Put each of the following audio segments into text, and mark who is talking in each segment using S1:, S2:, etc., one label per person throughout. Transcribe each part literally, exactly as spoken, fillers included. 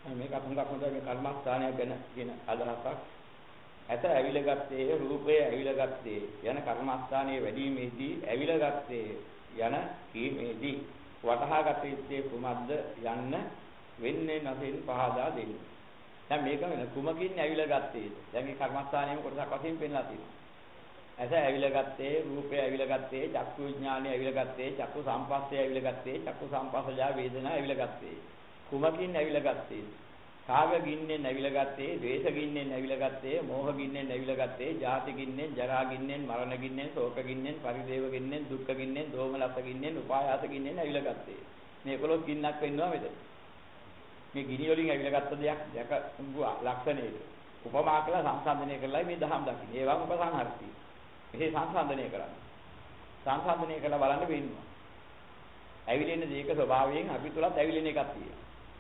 S1: මේක හුඟක් හොඳ මේ කර්මස්ථානය ගැන කියන අදහසක්. ඇත ඇවිලගත්තේ රූපය ඇවිලගත්තේ යන කර්මස්ථානයේ වැඩිමේදී ඇවිලගත්තේ යන කීමේදී වටහාගත යුත්තේ කුමක්ද යන්න වෙන්නේ නැතිව පහදා දෙන්න. දැන් මේක වෙන කුමකින් ඇවිලගත්තේද? දැන් මේ කර්මස්ථානයේම කොටසක් වශයෙන් පෙන්නලා තියෙනවා. ඇස ඇවිලගත්තේ රූපය ඇවිලගත්තේ චක්කු විඥානය ඇවිලගත්තේ චක්කු සංපස්සය ඇවිලගත්තේ චක්කු සංපස්සජා වේදනා ඇවිලගත්තේ කුමකින් ඇවිලගත්තේ? කාග ගින්නෙන් ඇවිලගත්තේ, ද්වේෂ ගින්නෙන් ඇවිලගත්තේ, මෝහ ගින්නෙන් ඇවිලගත්තේ, ජාති ගින්නෙන්, ජරා ගින්නෙන්, මරණ ගින්නෙන්, ශෝක ගින්නෙන්, පරිදේව ගින්නෙන්, දුක්ඛ ගින්නෙන්, දෝමනස්ස ගින්නෙන්, උපායාස ගින්නෙන් ඇවිලගත්තේ. මේ කොළොස් ගින්නක් වෙන්නවා මෙතන. මේ ගිනි වලින් ඇවිලගත්ත දෙයක් දැක ලක්ෂණයක. උපමා කළා සංසන්දනය කළා මේ දහම් දකින්න. ඒවම උපසංහාරති. මෙහි සංසන්දනය කරන්නේ. සංසන්දනය කළා බලන්න වෙන්නවා. ඇවිලෙන දේක ස්වභාවයෙන් අපි තුලත් ඇවිලෙන එකක් තියෙනවා.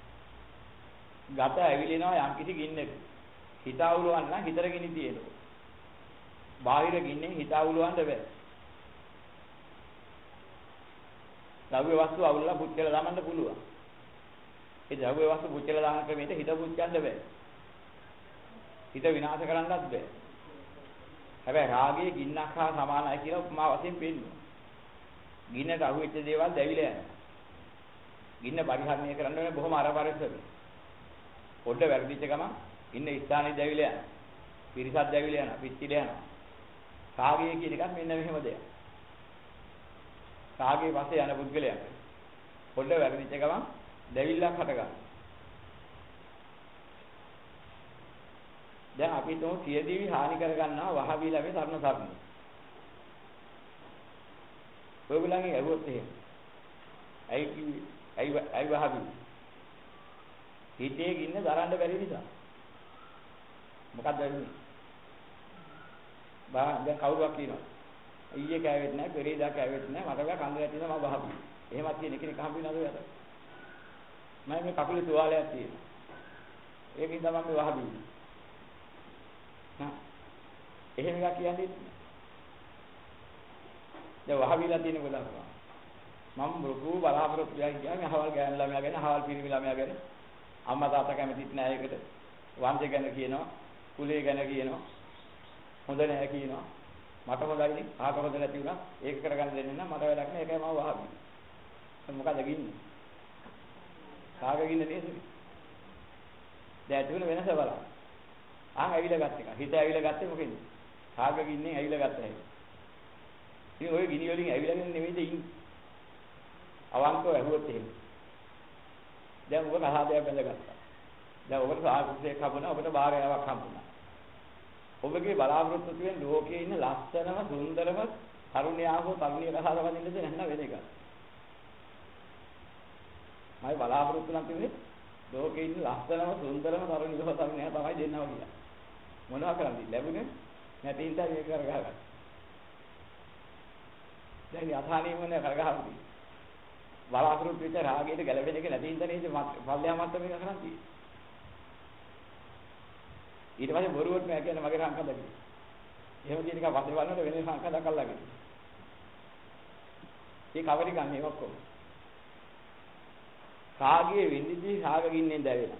S1: ගත ඇවිලෙනවා යම් කිසි ගින්නක. හිත අවුලවන්න නම් හිතර ගිනි තියෙනවා. බාහිර ගින්නෙන් හිත අවුලවන්න බෑ. ද්‍රව්‍ය වස්තු අවුලලා පුච්චලා දාන්න පුළුවන්. ඒ ද්‍රව්‍ය වස්තු පුච්චලා දාන ක්‍රමයට හිත පුච්චන්න බෑ. හිත විනාශ කරන්නත් බෑ. හැබැයි රාගයේ ගින්නක් හා සමානයි කියලා උපමා වශයෙන් පෙන්නනවා. ගින්නට අහුවෙච්ච දේවල් දැවිලා යනවා. ගින්න පරිහරණය කරන්න ඕනේ බොහොම අරපරිසර. පොඩ්ඩ වැරදිච්ච ගමන් ඉන්න ස්ථානෙ දැවිලා යනවා. පිරිසක් දැවිලා යනවා, පිච්චිලා යනවා. රාගය කියන එකත් මෙන්න මෙහෙම දෙයක්. රාගයේ පස්සේ යන පුද්ගලයා පොඩ්ඩ වැරදිච්ච ගමන් දැවිල්ලක් හට ගන්නවා. දැන් අපි තෝ සියදිවි හානි කර ගන්නවා වහවිලා මේ තරණ සරණ. ඔයගොල්ලන්ගේ ඇහුවොත් එහෙම. ඇයි කිව්වේ? ඇයි ඇයි වහවි? හිතේ ගින්න දරන්න බැරි නිසා. මොකක්ද වෙන්නේ? බා දැන් කවුරුවක් කියනවා. ඊයේ කෑවෙත් නැහැ, පෙරේදා කෑවෙත් නැහැ, මට බෑ කන්ද වැටිලා මම වහවි. එහෙමත් කියන කෙනෙක් හම්බ වෙනවද ඔයාලට? මම මේ කකුලේ තුවාලයක් තියෙනවා. ඒකෙන් තමයි මම වහවි. නා එහෙම එකක් කියන්නේ දැන් වහවිලා තියෙන ගොඩක් මම ලොකු බලාපොරොත්තු දෙයක් කියන්නේ අහවල් ගෑනු ළමයා ගැන අහවල් පිරිමි ළමයා ගැන අම්මා තාත්තා කැමතිත් නෑ ඒකට වංශය ගැන කියනවා කුලය ගැන කියනවා හොඳ නෑ කියනවා මට හොඳයිනේ ආක හොඳ නැති වුණා ඒක කරගන්න දෙන්නේ නැහැ මට වැඩක් නෑ ඒකයි මම වහවි මොකද ගින්නේ කාග ගින්නේ නේද දැන් තුන වෙනස බලන්න ආ ඇවිල්ලා ගත්ත එක. හිත ඇවිල්ලා ගත්තේ මොකෙන්ද? කාග ගින්නෙන් ඇවිල්ලා ගත්ත හැටි. ඉතින් ඔය ගිනි වලින් ඇවිල්ලාගෙන නෙමෙයිද ඉන්නේ. අවංකව ඇහුවොත් එහෙම. දැන් ඔබ කහාදයක් බැඳගත්තා. දැන් ඔබට සාකුසයක් හම්බුණා, ඔබට බාරයාවක් හම්බුණා. ඔබගේ බලාපොරොත්තු තියෙන ලෝකයේ ඉන්න ලස්සනම, සුන්දරම තරුණයාව තරුණිය කහාද වදින්නද නැත්නම් වෙන එකක්. මම බලාපොරොත්තු නම් තිබුණේ ලෝකේ ඉන්න ලස්සනම, සුන්දරම තරුණිය තරුණයා තමයි දෙන්නවා කියලා. මොනවා කරන්නේ ලැබුණේ නැති හින්දා මේක කරගහගත්තා. දැන් යථාණේ මොනේ කරගහන්නේ. බලාපොරොත්තු වෙච්ච රාගයට ගැලපෙන එක නැති හින්දා නේද පල්ලෙහා මට්ටම මේක කරන්නේ. ඊට පස්සේ බොරුවට නෑ කියන්නේ මගේ සංකල්ප දෙක. එහෙම කියන එක පස්සේ බලනකොට වෙන සංකල්පයක් අල්ලගෙන. මේ කවරි ගන්න ඒක ඔක්කොම. රාගයේ විඳිදී රාග ගින්නෙන් දැවෙනවා.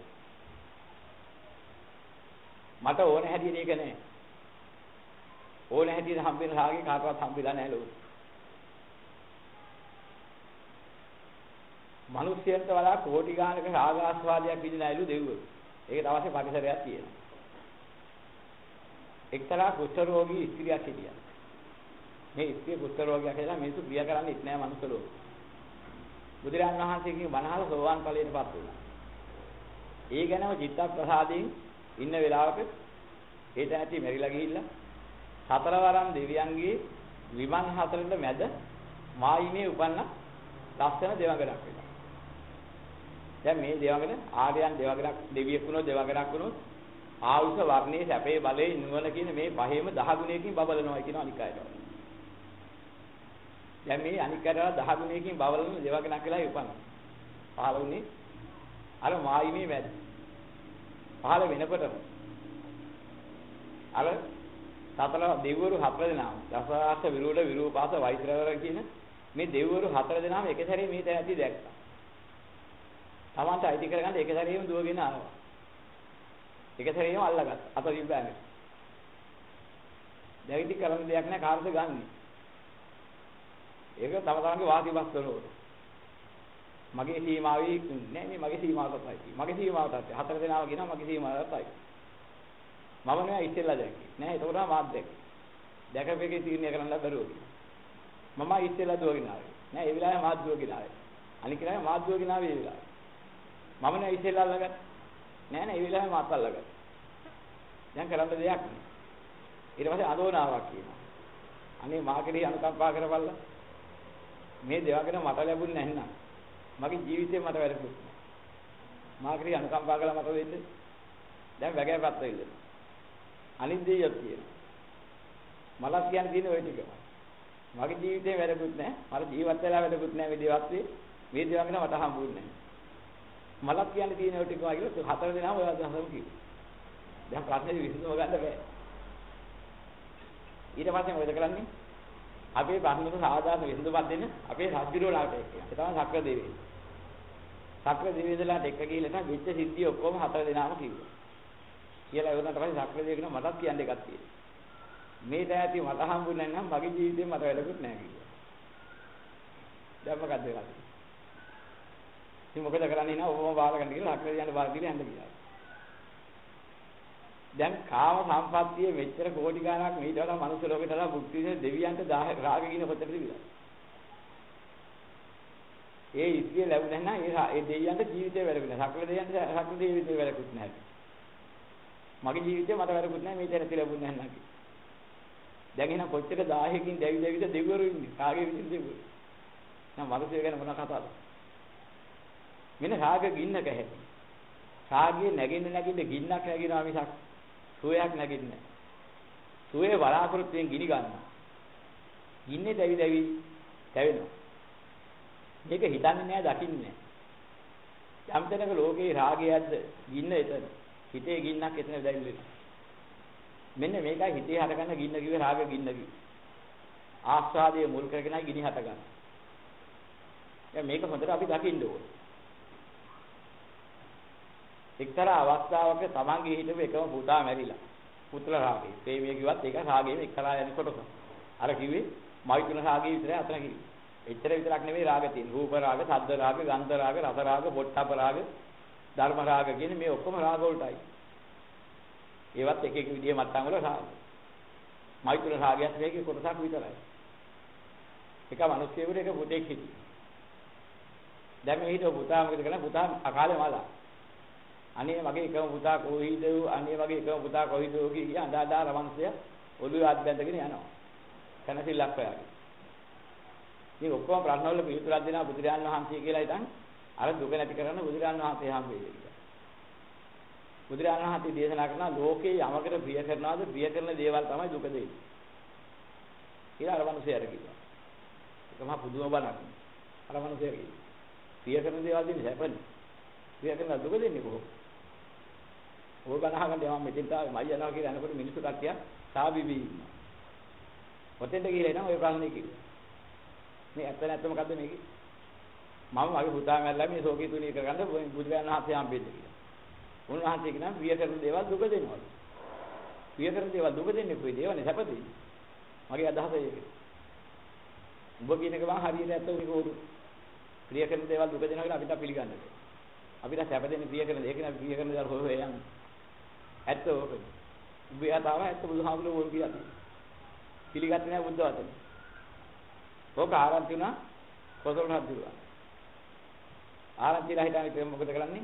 S1: මට ඕන හැටියට ඒක නෑ. ඕන හැටියට හම්බෙන රාගේ කාටවත් හම්බෙලා නෑ ලෝකෙ. මිනිස්යන්ට වඩා කෝටි ගානක රාග ආස්වාදයක් විඳින අයලු දෙව්වෝ. ඒකට අවශ්‍ය පරිසරයක් තියෙනවා. එක්තරා කුෂ්ඨ රෝගී ස්ත්‍රියක් හිටියා. මේ ස්ත්‍රිය කුෂ්ඨ රෝගියා කියලා මිනිස්සු ප්‍රිය කරන්නේ නැහැ මනුස්ස ලෝකෙ. බුදුරජාණන් වහන්සේගේ බණහල සෝවාන් ඵලයටපත් වුණා. ඒ ගැනම චිත්ත ප්‍රසාදයෙන් ඉන්න වෙලාවක ඒට ඇති මෙරිලා ගිහිල්ලා සතරවරම් දෙවියන්ගේ විමන් හතරෙන්ද මැද මායිමේ උපන්න ලස්සන දෙවඟනක් වෙනවා. දැන් මේ දෙවඟන ආර්යයන් දෙවඟනක් දෙවියෙක් වුණොත් දෙවඟනක් වුණොත් ආයුෂ වර්ණයේ සැපේ බලේ නුවණ කියන මේ පහේම දහ ගුණයකින් බබලනවා කියන අනිකායට. දැන් මේ අනිකට දහ ගුණයකින් බවලන දෙවගණක් කියලා ඉපන්න. පහළ වුණේ අර මායිමේ මැද. පහළ වෙනකොටම අර සතර දෙවිවරු හතර දෙනා දසාස විරූඪ විරූපාස වෛශ්‍රවර කියන මේ දෙවිවරු හතර දෙනාම එක සැරේ මේ තැනදී දැක්කා. Tamanට අයිති කරගන්න එක සැරේම දුවගෙන ආවා. එක සැරේම අල්ලගත්තා. අත දිබ්බෑනේ. දැන් ඉතින් කරන්න දෙයක් නැහැ කාටද ගන්නෙ. ඒක තම තමන්ගේ වාසිබස් වලට. මගේ සීමාවේ නෑ මේ මගේ සීමාවට තමයි. මගේ සීමාවට හතර දෙනාම කියනවා මගේ සීමාවට තමයි. මම නෑ ඉස්සෙල්ලා දැක්කේ. නෑ ඒක උනා මාත් දැක්කේ. දැකපෙකේ තීරණය කරන්න බැරුව ගියා. මම ඉස්සෙල්ලා දුවගෙන ආවේ. නෑ ඒ වෙලාවේ මාත් දුවගෙන ආවේ. අනික නෑ මාත් දුවගෙන ආවේ ඒ වෙලාවේ. මම නෑ ඉස්සෙල්ලා අල්ලගත්තා. නෑ නෑ ඒ වෙලාවේ මාත් අල්ලගත්තා. දැන් කරන්න දෙයක් නෑ. ඊට පස්සේ අදෝනාවක් කියනවා. අනේ මාකේ අනුකම්පා කරපල්ලා. මේ දේවගෙන මට ලැබුණ නැත්නම් මගේ ජීවිතේ මට වැරදුත් නෑ. මාකේ අනුකම්පා කළා මට වෙන්නේ. දැන් වැගෑපත් වෙilla. අනිත් දෙයියක් කියනවා. මලක් කියන්න තියෙන ওই ටිකම. මගේ ජීවිතේ වැරදුත් නෑ. මට ජීවත් වෙලා වැරදුත් නෑ මේ දේවත් මේ දේවගෙන මට හම්බුන්නේ නෑ. මලක් කියන්න තියෙන ওই ටිකම කියලා හතර දෙනාම ඔය අදහසම කිව්වා. දැන් ප්‍රශ්නේ විසඳුම ගන්න බෑ. ඊට පස්සේ මොකද කරන්නේ? අපේ ප්‍රශ්නට සාධාරණ විසඳුමක් දෙන්න අපේ රජුරෝලාට එක්ක. ඒ තමයි සක්‍ර දෙවියන්. සක්‍ර දෙවියන්ලාට එක්ක ගිහලා තමයි වෙච්ච සිද්ධිය ඔක්කොම හතර දෙනාම කිව්වා. කියලා ඒ වුණාට පස්සේ සක්‍ර දෙවියන් මටත් කියන්න එකක් තියෙනවා. මේ දැයති මට හම්බුනේ නැත්නම් මගේ ජීවිතේ මට වැළකුත් නැහැ කිව්වා. දැන් මොකද වෙන්නේ? ඉතින් මොකද කරන්නේ නා ඔබම බාරගන්න කියලා සක්‍ර දෙවියන්ට බාර දීලා යන්න ගියා. දැන් කාම සම්පත්තියේ මෙච්චර කෝටි ගණනක් මේට වඩා මනුස්ස ලෝකෙට වඩා භුක්ති විඳින දෙවියන්ට රාග ගින කොච්චරද කියලා. ඒ ඉස්සිය ලැබුණා නම් ඒ ඒ දෙවියන්ට ජීවිතේ වැරෙන්නේ. සකල දෙවියන්ට සකල ජීවිතේ වැරෙකුත් නැහැ. මගේ ජීවිතේ මට වැරෙකුත් නැහැ මේ තැනට ලැබුණේ නැහැ නේද? දැන් එහෙනම් කොච්චර දහයකින් දැවි දැවිද දෙවිවරු ඉන්නේ. කාගේ විදිහට දෙවිවරු. නම් මනුස්සය ගැන මොන කතාවද? මෙන්න රාග ගින්නක හැටි. රාගයේ නැගින්න නැගින්න ගින්නක් නැගිනවා මිසක් සුවයක් නැගින්නේ නැහැ. සුවේ බලාපොරොත්තුෙන් ගිනි ගන්නවා. ගින්නේ දැවි දැවි දැවෙනවා. මේක හිතන්නේ නැහැ දකින්නේ නැහැ. යම් තැනක ලෝකේ රාගයක්ද ගින්න එතන. හිතේ ගින්නක් එතන දැවිලා. මෙන්න මේකයි හිතේ හටගන්න ගින්න කිව්වේ රාග ගින්න කිව්වේ. ආස්වාදයේ මුල් කරගෙනයි ගිනි හටගන්නේ. දැන් මේක හොඳට අපි දකින්න ඕනේ. එක්තරා අවස්ථාවක තමන්ගේ හිතේ එකම පුතා මැරිලා. පුත්‍ර රාගේ. ප්‍රේමිය කිව්වත් ඒක රාගයෙන් එක්තරා යන කොටස. අර කිව්වේ මෛත්‍රී රාගේ විතරයි අතන කිව්වේ. එච්චර විතරක් නෙවෙයි රාග තියෙන්නේ. රූප රාග, ශබ්ද රාග, ගන්ධ රාග, රස රාග, පොට්ටප රාග, ධර්ම රාග කියන මේ ඔක්කොම රාග වලටයි. ඒවත් එක එක විදිහේ මට්ටම් වල රාග. මෛත්‍රී රාගයත් මේකේ කොටසක් විතරයි. එක මිනිස්සුෙකුට එක පුතෙක් හිටියේ. දැන් මේ හිතෝ පුතා මොකද කරන්නේ? පුතා අකාලේ මලා. අනේ මගේ එකම පුතා කොහේද? අනේ මගේ එකම පුතා කොහේද කිය අඬා අඬා රවංශය ඔළුවේ අත් බැඳගෙන යනවා. කනසිල්ලක් හොයාගෙන. මේ ඔක්කොම ප්‍රශ්න වල පිළිතුරක් දෙනවා බුදුරජාණන් වහන්සේ කියලා ඉතින් අර දුක නැති කරන බුදුරජාණන් වහන්සේ හම්බෙන්නේ කියලා. බුදුරජාණන් වහන්සේ දේශනා කරන ලෝකේ යමකට ප්‍රිය කරනවාද ප්‍රිය කරන දේවල් තමයි දුක දෙන්නේ. කියලා අර මනුස්සයාට කිව්වා. ඒක මහා පුදුම බණක්. අර මනුස්සයා කිව්වා. ප්‍රිය කරන දේවල් දෙන්නේ සැපනේ. ප්‍රිය කරන දුක දෙන්නේ කොහොමද? ඕක ගණහගන්න යම මෙතෙන්ට ආවේ මයි යනවා කියලා අනකොට මිනිස්සු කට්ටිය සාබිබි ඉන්නවා. ඔතෙන්ට ගිහලා එනවා ඔය ප්‍රශ්නේ කිව්වා. මේ ඇත්ත නැත්ත මොකද්ද මේකේ? මම මගේ පුතා මැරලා මේ ශෝකී තුනී කරගන්න බුදුරජාණන් වහන්සේ හම්බෙන්න කියලා. උන්වහන්සේ කියනවා ප්‍රිය කරන දේවල් දුක දෙනවා. ප්‍රිය කරන දේවල් දුක දෙන්නේ කොයි දේවනේ සැප දෙන්නේ. මගේ අදහස ඒක. උඹ කියන එක මම හරියට ඇත්ත උනේ කොහොමද? ප්‍රිය කරන දේවල් දුක දෙනවා කියලා අපිට පිළිගන්න බෑ. අපිට සැප දෙන්නේ ප්‍රිය කරන ඒක නේ ප්‍රිය කරන දේවල් හොය හොය යන්නේ. ඇත්ත ඕක. උඹ යතාව ඇත්ත බුදුහාමුදුරුවෝ වුණ කියලා. පිළිගත්තේ නැහැ බුද්ධ වචනේ. ඕක ආරම්භ වුණා කොසල් රජුලා. ආරම්භිලා හිටාන ඉතින් මොකද කරන්නේ?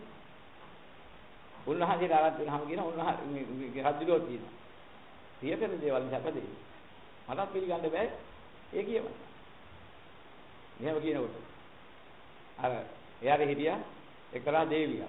S1: උන්වහන්සේට ආරම්භ වෙනවම කියන උන්වහන්සේ රජුලෝ කියනවා. ප්‍රිය කරන දේවල් සැපදේ. මටත් පිළිගන්න බෑ ඒ කියම. එහෙම කියනකොට අර එයාට හිටියා එක්තරා දේවියක්.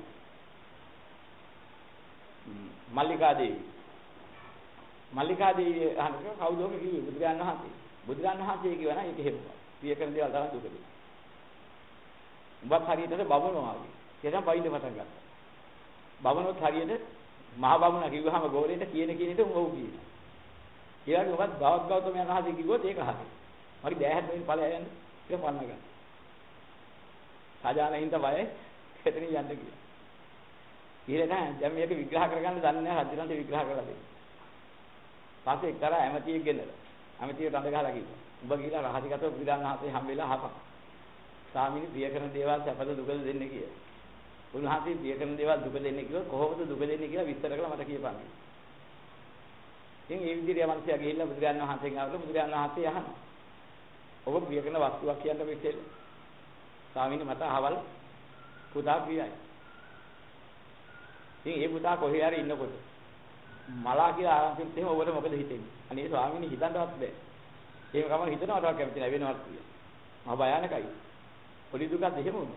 S1: මල්ලිකා දේවිය. මල්ලිකා දේවිය අහන්නේ කවුද ඔක කිව්වේ බුදුරජාණන් වහන්සේ. බුදුරජාණන් වහන්සේ කියවන ඒක හේතුව. ප්‍රිය කරන දේවල් තමයි දුක දෙන්නේ. උඹත් හරියට බබනවා වගේ. එතන බයින්ද පටන් ගත්තා. බබනොත් හරියට මහා බබුණා කිව්වහම ගෝලෙට කියන කියන විදිහට උඹ කියනවා. ඒ වගේ ඔබත් බවත් ගෞතමයන් වහන්සේ කිව්වොත් ඒක හරි. මගේ දෑහත් වෙන ඵලය යන්නේ කියලා පන්න ගන්න. සාජානින් තමයි එතන යන්න කියලා. ඊළඟ දැන් මේක විග්‍රහ කරගන්න දන්නේ නැහැ රජුන්ට විග්‍රහ කරලා දෙන්න. පස්සේ එක්තරා ඇමතියෙක් ගෙන්නලා. ඇමතියට අඬ ගහලා කිව්වා. උඹ කියලා රහසිගතව බුදුරජාණන් වහන්සේ හම්බෙලා අහපන්. ස්වාමීනි ප්‍රිය කරන දේවල් සැපද දුකද දෙන්නේ කියලා. උන්වහන්සේ ප්‍රිය කරන දේවල් දුක දෙන්නේ කිව්වොත් කොහොමද දුක දෙන්නේ කියලා විස්තර කරලා මට කියපන්. ඉතින් ඒ විදිහට යමන්සියා ගිහිල්ලා බුදුරජාණන් වහන්සේගෙන් අහලා බුදුරජාණන් වහන්සේ අහනවා. ඔබ ප්‍රිය කරන වස්තුවක් කියන්න මෙච්චර. ස්වාමීනි මට අහවල් පුතා ප්‍රියයි. ඉතින් ඒ පුතා කොහේ හරි ඉන්නකොට මලා කියලා ආරම්භෙත් එහෙම ඔබට මොකද හිතෙන්නේ? අනේ ස්වාමීනි හිතන්නවත් බෑ. ඒක කම හිතනවටවත් කැමති නැහැ වෙනවත් කියලා. මහ භයානකයි. පොඩි දුකක් දෙහෙම වුණා.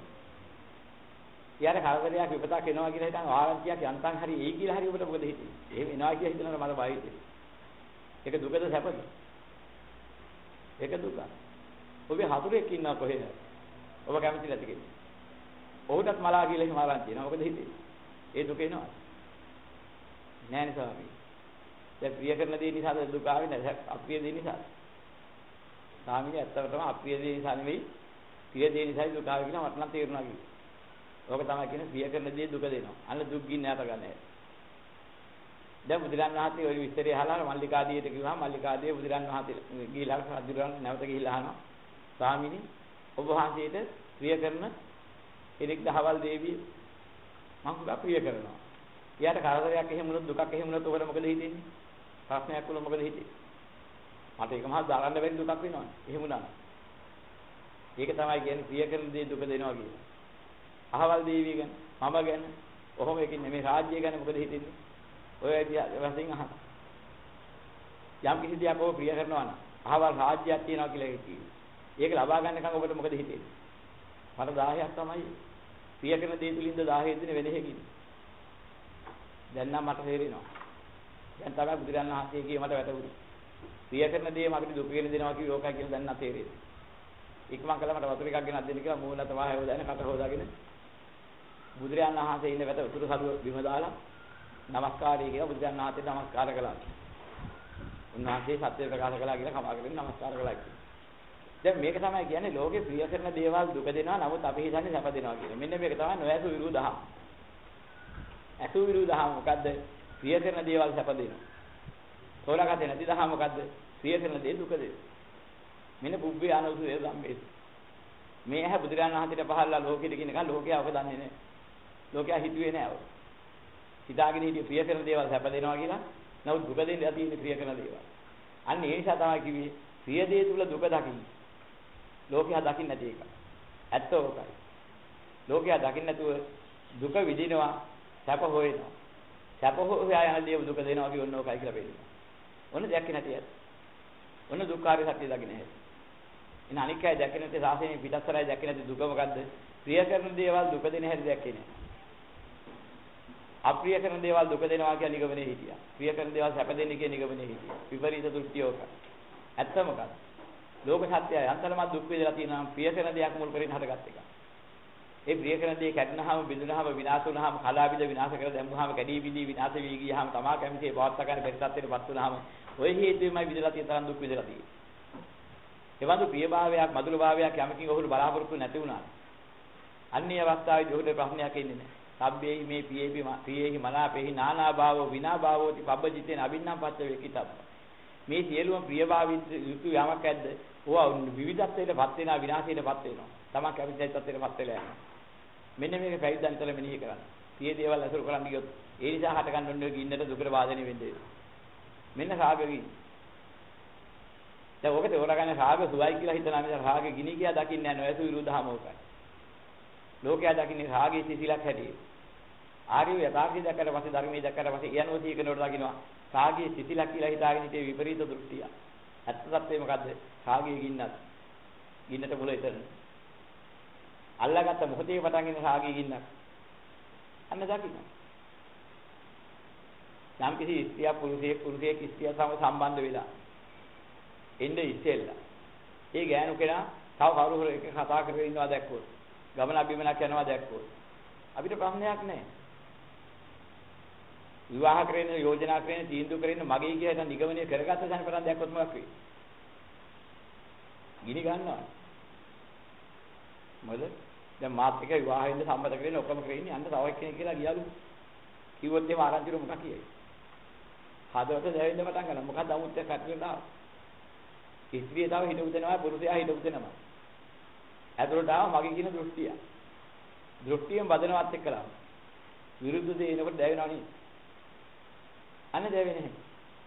S1: ඊයර කරදරයක් විපතක් එනවා කියලා හිතන් ආරම්භයක් යන්තම් හරි එයි කියලා හරි ඔබට මොකද හිතෙන්නේ? එහෙම එනවා කියලා හිතනකොට මට බය හිතෙන්නේ. ඒක දුකද සැපද? ඒක දුක. ඔබේ හතුරෙක් ඉන්නවා කොහෙද? ඔබ කැමති නැති කෙනෙක්. ඔහුටත් මලා කියලා එහෙම ආරම්භ වෙනවා. මොකද හිතෙන්නේ? ඒ දුක එනවා. නෑ නේ ස්වාමී. දැන් ප්‍රිය කරන දේ නිසාද දුක ආවේ නැහැ. අප්‍රිය දේ නිසා. ස්වාමීනි ඇත්තටම අප්‍රිය දේ නිසා නෙවෙයි ප්‍රිය දේ නිසායි දුක ආවේ කියලා මට නම් තේරුණා කිව්වා. ඕක තමයි කියන්නේ ප්‍රිය කරන දේ දුක දෙනවා. අන්න දුක් ගින්න යට ගන්න. දැන් බුදුරන් වහන්සේ ওই විස්තරය අහලා මල්ලිකාදීයට කිව්වහම මල්ලිකාදී බුදුරන් වහන්සේ ගිහිලා අදුරන් නැවත ගිහිලා අහනවා. ස්වාමීනි ඔබ වහන්සේට ප්‍රිය කරන කෙනෙක් දහවල් දේවිය මම පුරා ප්‍රිය කරනවා. එයාට කරදරයක් එහෙම වුණොත් දුකක් එහෙම වුණොත් ඔබට මොකද හිතෙන්නේ? ප්‍රශ්නයක් වුණොත් මොකද හිතෙන්නේ? මට ඒක මහා දාගන්න බැරි දුකක් වෙනවනේ. එහෙම වුණා. ඒක තමයි කියන්නේ ප්‍රිය කරන දේ දුක දෙනවා කියන්නේ. අහවල් දේවිය ගැන, මම ගැන, ඔහොම එකින් නෙමෙයි රාජ්‍යය ගැන මොකද හිතෙන්නේ? ඔය වශයෙන් අහන. යම් කිසි දෙයක් ඔබ ප්‍රිය කරනවා නම් අහවල් රාජ්‍යයක් තියනවා කියලා කිව්වේ. ඒක ලබා ගන්නකම් ඔබට මොකද හිතෙන්නේ? මට දහයක් තමයි. ප්‍රිය කරන දේ තුලින්ද දහය දෙන වෙන එකකින්. දැන් නම් මට තේරෙනවා. දැන් තමයි බුදුරජාණන් වහන්සේගේ මට වැටහුනේ. ප්‍රිය කරන දේ මට දුක වෙන දෙනවා කිව්ව ඕකයි කියලා දැන් නම් තේරෙන්නේ. ඉක්මන් කළා මට වතුර එකක් ගෙනත් දෙන්න කියලා මූණ තමයි හොදාගෙන කට හොදාගෙන බුදුරජාණන් වහන්සේ ඉන්න වැට උතුරු සරුව බිම දාලා নমස්කාරය කියලා බුදුරජාණන් වහන්සේට নমස්කාර කළා. උන්වහන්සේ සත්‍ය ප්‍රකාශ කළා කියලා කමා කරගෙන নমස්කාර කළා කියලා. දැන් මේක තමයි කියන්නේ ලෝකේ ප්‍රිය කරන දේවල් දුක දෙනවා නමුත් අපි හිතන්නේ සැප දෙනවා කියලා. මෙන්න මේක තමයි නොයසු විරුදහම. අසු විරුදහම මොකද්ද? ප්‍රිය කරන දේවල් සැප දෙනවා. තෝරාගත්තේ නැති දහම මොකද්ද? ප්‍රිය කරන දේ දුක දෙනවා. මෙන්න පුබ්බේ ආනෝසුවේ සම්මේත. මේ ඇහැ බුදුරජාණන් වහන්සේට පහළලා ලෝකෙට කියන එක ලෝකයා ඔක දන්නේ නැහැ. ලෝකයා හිතුවේ නැහැ ඔක. හිතාගෙන හිටිය ප්‍රිය කරන දේවල් සැප දෙනවා කියලා. නමුත් දුක දෙන්න තියෙන්නේ ප්‍රිය කරන දේවල්. අන්න ඒ නිසා තමයි කිව්වේ ප්‍රිය දේ තුල දුක දකින්න. ලෝකයා දකින්න නැති එක. ඇත්ත ඕකයි. ලෝකයා දකින්න නැතුව දුක විඳිනවා සැප හොයනවා. සැප හොයා යන දේ දුක දෙනවා කිය ඔන්න ඕකයි කියලා වෙන්නේ. ඔන්න දැක්කේ නැති ඇත්ත. ඔන්න දුක්ඛාරය සත්‍ය දකින්න හැටි. ඉතින් අනික් අය දැක්කේ නැති සාසනයේ පිටස්සරයි දැක්කේ නැති දුක මොකද්ද? ප්‍රිය කරන දේවල් දුක දෙන හැටි දැක්කේ නැහැ. අප්‍රිය කරන දේවල් දුක දෙනවා කියන නිගමනයේ හිටියා. ප්‍රිය කරන දේවල් සැප දෙන්නේ කියන නිගමනයේ හිටියා. විපරීත දෘෂ්ටිය ඕක. ඇත්ත මොකක්ද? ලෝක සත්‍යය අන්තරම දුක් වේදලා තියෙනවා ප්‍රිය කරන දෙයක් මුල් කරගෙන හටගත් එක. ඒ ප්‍රිය කරන දේ කැඩනහම බිඳුනහම විනාශ වුනහම කලාවිද විනාශ කර දැම්මහම කැඩී බිඳී විනාශ වී ගියාම තමා කැමති බවත් ගන්න බැරි තත්ත්වයටපත් වුනහම ඔය හේතුවෙමයි විදලා තියෙන තරම් දුක් විදලා තියෙන්නේ. ඒ වගේ ප්‍රියභාවයක් මధుරභාවයක් යමකින් ඔහුට බලාපොරොත්තු නැති වුණා. අන්නේ අවස්ථාවේදී ඔහුට ප්‍රශ්නයක් එන්නේ නැහැ. සබ්බේහි මේ පියේහි ප්‍රියේහි මනාපේහි නානා භාවෝ විනා භාවෝති පබ්බජිතේන අබින්නම් පච්ච වේකිතබ්බ. මේ සියලුම ප්‍රියභාවිත යුතු යමක් ඇද්ද? ඕවා විවිධත්වයටපත් වෙනා විනාශයටපත් වෙනවා. තමන් කැමති තත්ත්වයටපත් වෙලා යනවා. මෙන්න මේක පැවිද්දන් තුළ මෙනෙහි කරන්න. සිය දේවල් අසුර කරන්න ගියොත් ඒ නිසා හට ගන්න ඕනේ ගින්නට දුකට වාදනය වෙන්නේ. මෙන්න රාගෙවි. දැන් ඔකට හොරගන්නේ රාග සුවයි කියලා හිතනවා මිස රාගෙ ගිනි කියා දකින්නේ නැහැ නොයසු විරුද්ධහම ඕකයි. ලෝකයා දකින්නේ රාගයේ සිසිලක් හැටියට. ආර්ය යථාර්ථය දැක්කට පස්සේ ධර්මයේ දැක්කට පස්සේ යනෝසී කෙනෙකුට දකින්නවා රාගයේ සිසිලක් කියලා හිතාගෙන ඉතේ විපරීත දෘෂ්ටිය. ඇත්ත සත්‍යය මොකද්ද? රාගයේ ගින්නක්. ගින්නට මුල එතන. අල්ලාගත්ත මොහොතේ පටන් ගෙන රාගයේ ගින්නක්. අන්න දකින්න. යම් කිසි ස්ත්‍රිය පුරුෂයෙක් පුරුෂයෙක් ස්ත්‍රිය සම සම්බන්ධ වෙලා එන්නේ ඉස්සෙල්ලා. ඒ ගෑනු කෙනා තව කවුරු හරි එක කතා කරගෙන ඉන්නවා දැක්කොත් ගමන අභිමනක් යනවා දැක්කොත් අපිට ප්‍රශ්නයක් නැහැ. විවාහ කරගෙන යෝජනා කරගෙන තීන්දුව කරගෙන මගේ කියන නිගමනය කරගත්ත දැනපරන් දැක්කොත් මොකක් වෙයි? ගිනි ගන්නවා. මොකද දැන් මාත් එක්ක විවාහ වෙන්න සම්මත කරගෙන ඔක්කොම කරගෙන යන්න තව එක්කෙනෙක් කියලා ගියාලු. කිව්වොත් එහෙම ආරංචිරු මොකක් කියයි? හදවත දැවෙන්න පටන් ගන්නවා. මොකක්ද අමුත්‍යක් කටේට ආව. ස්ත්‍රිය තව හිටු දෙනවා පුරුෂයා හිටු දෙනවා. ඇතුළට ආව මගේ කියන දෘෂ්ටිය. දෘෂ්ටියෙන් බදනවත් එක්කලා. විරුද්ධ දේ එනකොට දැවෙනවා නේ. අනේ දැවෙන්නේ නැහැ.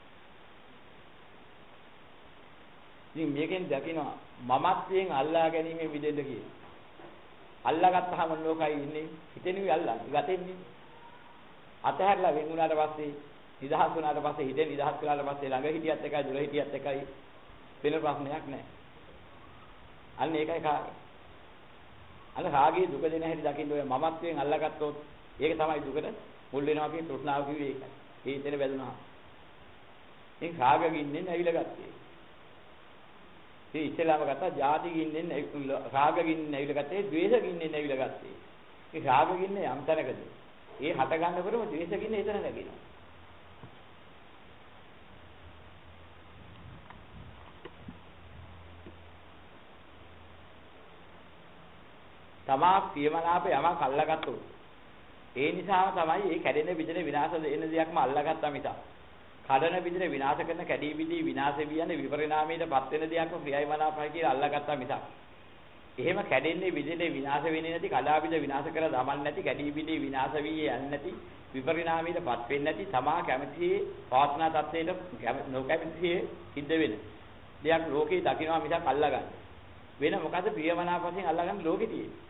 S1: ඉතින් මේකෙන් දකිනවා මමත්වයෙන් අල්ලා ගැනීම විදෙන්න කියලා. අල්ලාගත්තාම ලෝකයි ඉන්නේ හිතෙනුයි අල්ලන්නේ. ගතෙන්නේ. අතහැරලා වෙන් වුණාට පස්සේ නිදහස් වුණාට පස්සේ හිතේ නිදහස් කළාට පස්සේ ළඟ හිටියත් එකයි දුර හිටියත් එකයි වෙන ප්‍රශ්නයක් නැහැ. අන්න ඒකයි කාර්ය. අන්න රාගයේ දුක දෙන හැටි දකින්න ඔය මමත්වයෙන් අල්ලාගත්තොත් ඒක තමයි දුකට මුල් වෙනවා කියන තෘෂ්ණාව කිව්වේ ඒකයි. ඒ හිතේන වැදුනා. ඉතින් රාගගින්නෙන් ඇවිල්ලා ගත්තේ. ඉතින් ඉස්සෙල්ලාම ගත්තා ජාතිගින්නෙන් රාගගින්නෙන් ඇවිල්ලා ගත්තේ ද්වේෂගින්නෙන් ඇවිල්ලා ගත්තේ. ඒ රාගගින්නේ යම් තැනකදී ඒ හට ගන්නකොටම ද්වේෂගින්නේ එතන නැගිනවා. තමා ප්‍රියමනාප යමක් අල්ලාගත්තොත් ඒ නිසාම තමයි මේ කැඩෙන බිඳෙන විනාශ වෙන දෙයක්ම අල්ලාගත්තා මිස කඩන බිඳෙන විනාශ කරන කැඩී බිඳී විනාශ වියන විපරිණාමයටපත් වෙන දෙයක්ම ප්‍රියයි මනාපයි කියලා අල්ලාගත්තා මිස එහෙම කැඩෙන්නේ බිඳෙන්නේ විනාශ වෙන්නේ නැති කඩා බිඳ විනාශ කර දමන්නේ නැති කැඩී බිඳී විනාශ වී යන්නේ නැති විපරිණාමයටපත් වෙන්නේ නැති තමා කැමැති පවත්නා තත්ත්වයට නොකැමැති සිද්ධ වෙන දෙයක් ලෝකේ දකින්නවා මිසක් අල්ලාගන්න වෙන මොකද ප්‍රියමනාප වශයෙන් අල්ලාගන්න ලෝකේ තියෙන්නේ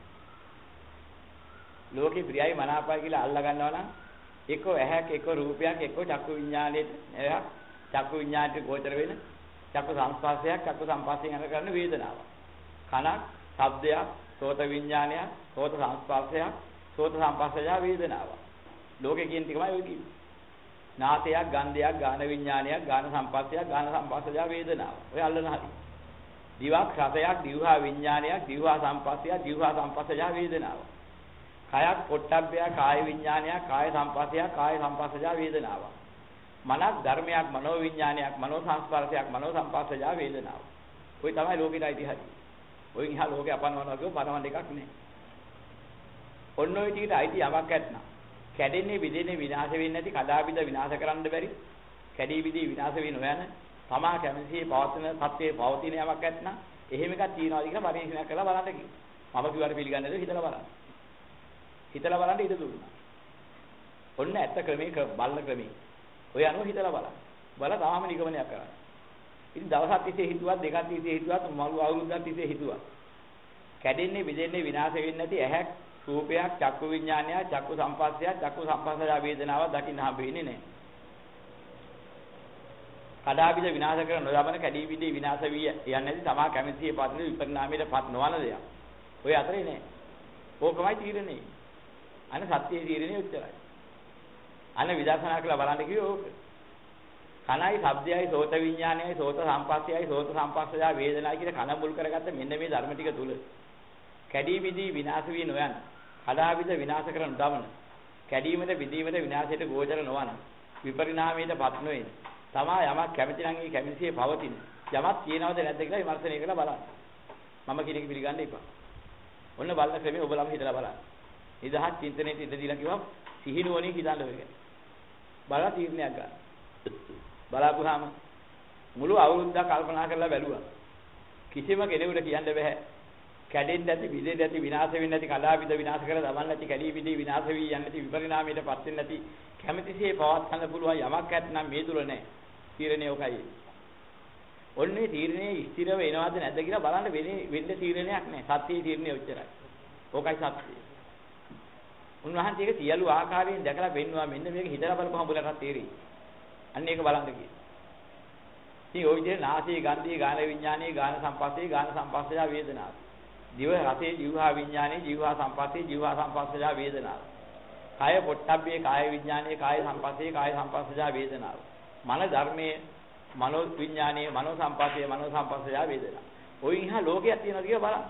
S1: ලෝකේ ප්‍රියයි මනාපයි කියලා අල්ලා ගන්නවා නම් එක්ක ඇහැක් එක්ක රූපයක් එක්ක චක්කු විඥාණයට එහා චක්කු විඥාණයට ගෝචර වෙන චක්කු සංස්පර්ශයක් චක්කු සංපස්සයෙන් අර කරන වේදනාව. කනක්, ශබ්දයක්, සෝත විඥානයක්, සෝත සංස්පර්ශයක්, සෝත සංපස්සය වේදනාව. ලෝකේ කියන ටිකමයි ඔය කියන්නේ. නාසයක්, ගන්ධයක්, ගාන විඥානයක්, ගාන සංපස්සයක්, ගාන සංපස්සය වේදනාව. ඔය අල්ලන හැටි. දිවක්, රසයක්, දිවහා විඥානයක්, දිවහා සංපස්සය, දිවහා සංපස්සය වේදනාව. කයක් පොට්ටබ්බය කාය විඥානයක් කාය සංපස්සයක් කාය සංපස්සජා වේදනාව මනක් ධර්මයක් මනෝ විඥානයක් මනෝ සංස්පර්ශයක් මනෝ සංපස්සජා වේදනාව ඔය තමයි ලෝකෙට අයිතිහරි ඔය ඉහා ලෝකේ අපනවනවා කියෝ පනවන්න එකක් නෑ ඔන්න ඔය ටිකට අයිති යමක් ඇත්නම් කැඩෙන්නේ බිඳෙන්නේ විනාශ වෙන්නේ නැති කඩාබිඳ විනාශ කරන්න බැරි කැඩී බිඳී විනාශ වෙන නොයන තමා කැමැතිසේ පවතින සත්‍යයේ පවතින යමක් ඇත්නම් එහෙම එකක් තියනවාද කියලා පරීක්ෂණයක් කරලා බලන්න කිව්වා මම කිව්වට පිළිගන්නේද හිතලා බලන්න හිතලා බලන්න ඉඩ දුන්නා. ඔන්න ඇත්ත ක්‍රමේ බලන ක්‍රමේ. ඔය අනුව හිතලා බලන්න. බල තාම නිගමනයක් කරන්න. ඉතින් දවසක් තිස්සේ හිතුවත් දෙකක් තිස්සේ හිතුවත් මළු අවුරුද්දක් තිස්සේ හිතුවත්. කැඩෙන්නේ බෙදෙන්නේ විනාශ වෙන්නේ නැති ඇහැක්, රූපයක්, චක්කු විඥානයක්, චක්කු සංපස්සයක්, චක්කු සංපස්සය වේදනාවක් දකින්න හම්බෙන්නේ නැහැ. කඩාබිද විනාශ කරන නොයබන කැඩී බිඳී විනාශ වී යන්නේ නැති තමා කැමැතියේ පත්න විපරිණාමයටපත් නොවන දෙයක්. ඔය අතරේ නෑ. ඕකමයි තීරණේ. අන්න සත්‍යයේ තීරණේ උච්චරයි. අන්න විදර්ශනා කළා බලන්න කිව්වේ ඕක. කනයි, ශබ්දයයි, සෝත විඥානයයි, සෝත සංපස්සයයි, සෝත සංපස්සය වේදනායි කියන කන මුල් කරගත්ත මෙන්න මේ ධර්ම ටික තුල කැඩී බිඳී විනාශ වී නොයන, කඩා බිඳ විනාශ කරන දමන, කැඩීමද බිඳීමද විනාශයට ගෝචර නොවන, විපරිණාමයටපත් නොවන. තමා යමක් කැමති නම් ඒ කැමැතිසේ පවතින. යමක් කියනවද නැද්ද කියලා විමර්ශනය කරලා බලන්න. මම කියන එක පිළිගන්න එපා. ඔන්න බලන ක්‍රමයේ ඔබ ළම හිතලා බලන්න. නිදහස් චින්තනයේ ඉඳ දීලා කිව්වා සිහිනුවණින් හිතන්න වෙන්නේ. බලලා තීරණයක් ගන්න. බලාපුවාම මුළු අවුරුද්දක් කල්පනා කරලා බැලුවා. කිසිම කෙනෙකුට කියන්න බෑ. කැඩෙන්නේ නැති, බිඳෙන්නේ නැති, විනාශ වෙන්නේ නැති, කලාවිද විනාශ කර දමන්නේ නැති, කැඩී බිඳී විනාශ වී යන්නේ නැති, විපරිණාමයටපත් වෙන්නේ නැති, කැමැතිසේ පවත් ගන්න පුළුවන් යමක් ඇත්නම් මේ තුල නැහැ. තීරණය ඔකයි. ඔන්නේ තීරණේ ස්ථිරව එනවද නැද්ද කියලා බලන්න වෙන්නේ වෙන්න තීරණයක් නැහැ. සත්‍යයේ තීරණය ඔච්චරයි. ඕකයි සත්‍යය. උන්වහන්සේ ඒක සියලු ආකාරයෙන් දැකලා පෙන්නවා මෙන්න මේක හිතලා බලපුවම උඹලට තේරෙයි. අන්න ඒක බලන්න කියන. ඉතින් ওই විදිහේ නාසයේ ගන්ධයේ ගාන විඥානයේ ගාන සංපස්සේ ගාන සංපස්සය වේදනාව. දිව රසයේ ජීවහා විඥානයේ ජීවහා සංපස්සේ ජීවහා සංපස්සය වේදනාව. කාය පොට්ටබ්බේ කාය විඥානයේ කාය සංපස්සේ කාය සංපස්සය වේදනාව. මන ධර්මයේ මනෝ විඥානයේ මනෝ සංපස්සේ මනෝ සංපස්සය වේදනාව. ඔය ඉහා ලෝකයක් තියෙනවද කියලා බලන්න.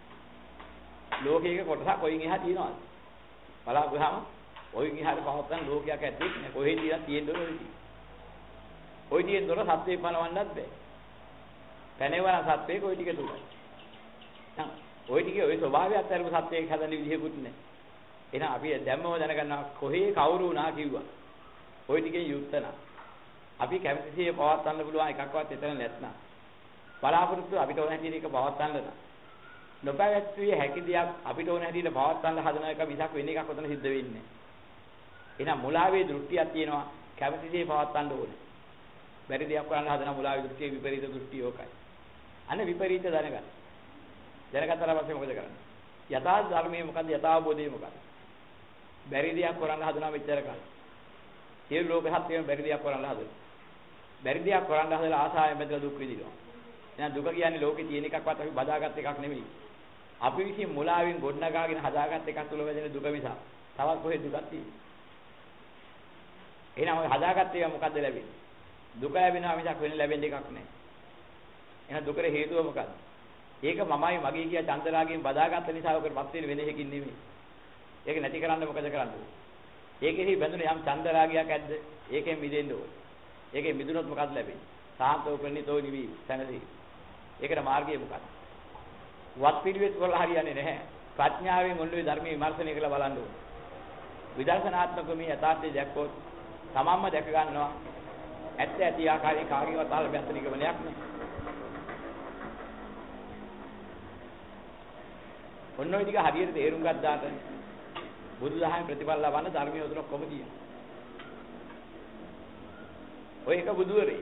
S1: ලෝකයක කොටසක් කොයින් එහා තියෙනවද? බලාපුවාම ඔය ඉහාට පවත්තන ලෝකයක් ඇත්තේ නෑ. කොහෙද තියලා තියෙන්නේ ඔය ටික. ඔය තියෙන දොර සත්වේ පනවන්නත් බෑ. පැනවන සත්වේ කොයි ටික තුලයි. ওই ටිකේ ওই ස්වභාවයත් අරපු සත්‍යයක් හදන්න විදිහකුත් නැහැ. එහෙනම් අපි දැම්මම දැනගන්නවා කොහේ කවුරු වුණා කිව්වා. ওই ටිකේ යුක්තන. අපි කැමතිසිය පවත්වන්න පුළුවන් එකක්වත් එතන නැත්නම්. බලාපොරොත්තු අපිට ඕන හැටියට ඒක පවත්වන්න නම්. නොපැවැත්විය හැකි දෙයක් අපිට ඕන හැටියට පවත්වන්න හදන එක මිසක් වෙන එකක් ඔතන සිද්ධ වෙන්නේ නැහැ. එහෙනම් මුලාවේ දෘෂ්ටියක් තියෙනවා කැමතිසිය පවත්වන්න ඕනේ. බැරි දෙයක් කරන්න හදන මුලාවේ දෘෂ්ටිය විපරීත දෘෂ්ටිය ඕකයි. අන්න විපරීත දැනගන්න. දැනගත්තාට පස්සේ මොකද කරන්නේ? යථා ධර්මයේ මොකද්ද? යථාබෝධය මොකද්ද? බැරි දෙයක් කරන්න හදනවා මෙච්චර කාලේ. ඒ ලෝකෙ හත්යම බැරි දෙයක් කරන්න හදනවා. බැරි දෙයක් කරන්න හදලා ආසාවෙන් බැඳලා දුක් විඳිනවා. එහෙනම් දුක කියන්නේ ලෝකේ තියෙන එකක්වත් අපි බදාගත් එකක් නෙමෙයි. අපි විසින් මුලාවෙන් ගොඩනගාගෙන හදාගත් එකක් තුල වැදෙන දුක මිස තවත් කොහෙද දුකක් තියෙන්නේ? එහෙනම් ඔය හදාගත් ඒවා මොකද්ද ලැබෙන්නේ? දුක ලැබෙනවා මිසක් වෙන ලැබෙන්න එකක් නැහැ. එහෙනම් දුකට හේතුව මොකද්ද? ඒක මමයි මගේ කිය චන්දරාගයෙන් බදාගත්ත නිසා ඔකට පත් වෙන වෙන එකකින් නෙමෙයි. ඒක නැති කරන්න මොකද කරන්නේ? ඒකෙහි බැඳුනේ යම් චන්දරාගයක් ඇද්ද? ඒකෙන් මිදෙන්න ඕනේ. ඒකෙන් මිදුනොත් මොකද ලැබෙන්නේ? සාන්තෝ ප්‍රණීතෝ නිවි සැනසී. ඒකට මාර්ගය මොකක්ද? වත් පිළිවෙත් වල හරියන්නේ නැහැ. ප්‍රඥාවෙන් ඔන්නේ ධර්මයේ විමර්ශනය කරලා බලන්න ඕනේ. විදර්ශනාත්මක මේ යථාර්ථය දැක්කොත් තමන්ම දැක ගන්නවා. ඇත්ත ඇති ආකාරයේ කාගේවත් අහල බැස්ස නිගමනයක් නෑ. ඔන්න ඔය ටික හරියට තේරුම් ගත්තාට බුදුදහමේ ප්‍රතිඵල ලබන්න ධර්මයේ උතුර කොහොමද කියන්නේ? ඔය එක බුදුවරේ.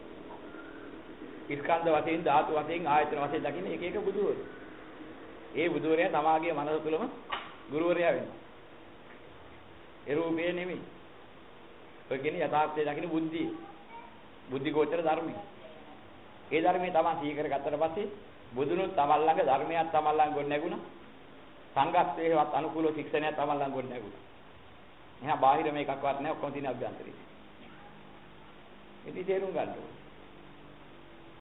S1: ස්කන්ධ වශයෙන් ධාතු වශයෙන් ආයතන වශයෙන් දකින්න එක එක බුදුවරු. ඒ බුදුවරයා තමාගේ මනස තුළම ගුරුවරයා වෙනවා. ඒ රූපේ නෙමෙයි. ඔය කියන්නේ යථාර්ථය දකින්න බුද්ධිය. බුද්ධි ගෝචර ධර්මයි. ඒ ධර්මයේ තමන් සීකර ගත්තට පස්සේ බුදුනුත් තමන් ළඟ ධර්මයක් තමන් ළඟ ගොඩ නැගුණා. සංගතේවත් අනුකූල ශික්ෂණයක් තමන් ළඟ ගොඩ නැගුණා. එහෙනම් බාහිර මේකක්වත් නැහැ ඔක්කොම තියෙන අභ්‍යන්තරේ. ඉතින් තේරුම් ගන්න ඕනේ.